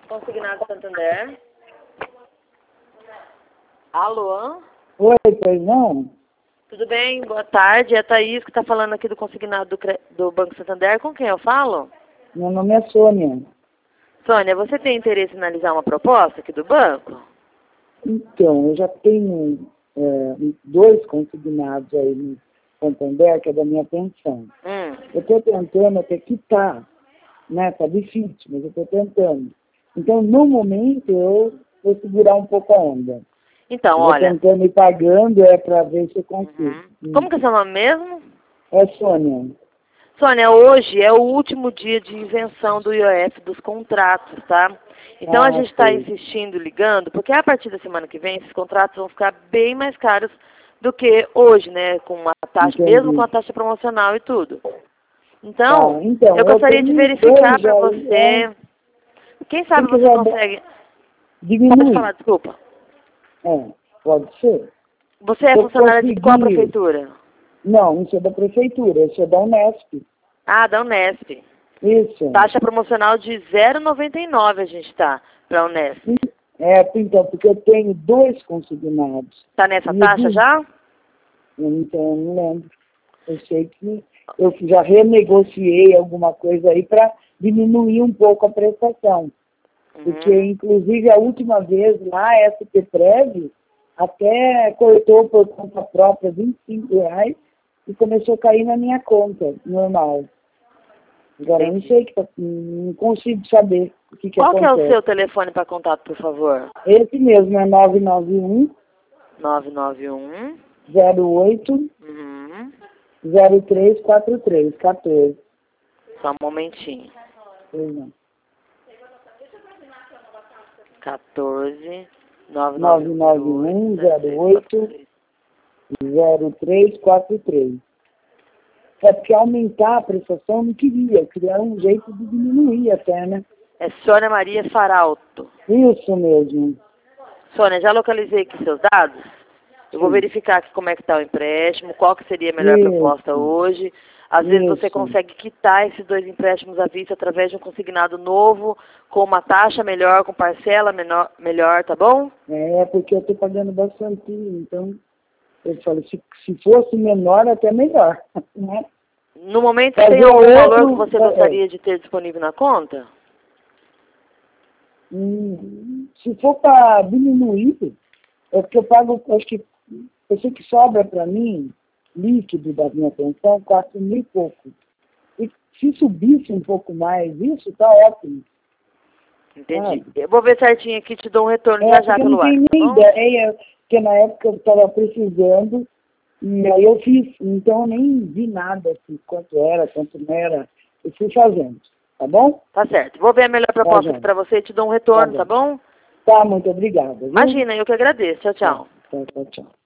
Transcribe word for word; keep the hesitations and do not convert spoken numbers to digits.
Consignado Santander. Alô? Oi, pois não? Tudo bem? Boa tarde. É a Thaís que está falando aqui do consignado do, cre... do Banco Santander. Com quem eu falo? Meu nome é Sônia. Sônia, você tem interesse em analisar uma proposta aqui do banco? Então, eu já tenho é, dois consignados aí no Santander, que é da minha pensão. Hum. Eu estou tentando até quitar, né? Tá difícil, mas eu estou tentando. Então, no momento, eu vou segurar um pouco a onda. Então, eu olha... tentando ir pagando, é para ver se eu consigo. Uhum. Como que é seu nome mesmo? É Sônia. Sônia, hoje é o último dia de isenção do I O F dos contratos, tá? Então Ah, a gente está sei. insistindo, ligando, porque a partir da semana que vem esses contratos vão ficar bem mais caros do que hoje, né? Com uma taxa, Entendi. mesmo com a taxa promocional e tudo. Então, Tá, então eu gostaria eu de tenho verificar dois para aí, você. é, Quem sabe tem que você já consegue. diminuir. Pode falar, desculpa. É, pode ser. Você é Se eu funcionária de qual conseguir... prefeitura? Não, não sou da prefeitura, eu sou da Unesp. Ah, da Unesp. Isso. Taxa promocional de zero vírgula noventa e nove a gente tá para a Unesp. É, então, porque eu tenho dois consignados. Tá nessa E taxa eu, já? então, eu não lembro. Eu sei que eu já renegociei alguma coisa aí para diminuir um pouco a prestação. Porque, Uhum. inclusive, a última vez lá, a S P Prev até cortou por conta própria vinte e cinco reais e começou a cair na minha conta, normal. Agora, eu não sei, que tá- não consigo saber o que, que Qual que é acontece. o seu telefone para contato, por favor? Esse mesmo é nove nove um, nove nove um. zero oito, Uhum. zero três quatro três, quatorze. Só um momentinho. Pois não. quatorze, nove nove nove nove um, zero oito, zero três quatro três. É porque aumentar a prestação eu não queria, eu queria um jeito de diminuir até, né? É Sônia Maria Faralto. Isso mesmo. Sônia, já localizei aqui seus dados. Eu vou Sim. verificar aqui como é que está o empréstimo, qual que seria a melhor proposta Isso. hoje. Às vezes você Isso. consegue quitar esses dois empréstimos à vista através de um consignado novo, com uma taxa melhor, com parcela menor, melhor, tá bom? É, porque eu estou pagando bastante, então eu falei, se, se fosse menor, até melhor, né? No momento, Fazer tem algum valor que outro, você é, gostaria de ter disponível na conta? hum, se for para diminuir, é porque eu pago, acho que, eu sei que sobra para mim, líquido da minha pensão, quatro mil e pouco. E se subisse um pouco mais, isso está ótimo. Entendi. Sabe? Eu vou ver certinho aqui e te dou um retorno É, já já porque eu não pelo ar, tenho tá nem bom? ideia, porque na época eu estava precisando, e aí eu fiz, então eu nem vi nada, assim, quanto era, quanto não era, eu fui fazendo, tá bom? Tá certo. Vou ver a melhor Tá, proposta aqui João. pra você e te dou um Tá retorno, tá bom. bom? Tá, muito obrigada, viu? Imagina, eu que agradeço. Tchau, Tá, tchau. tá, tá, tchau.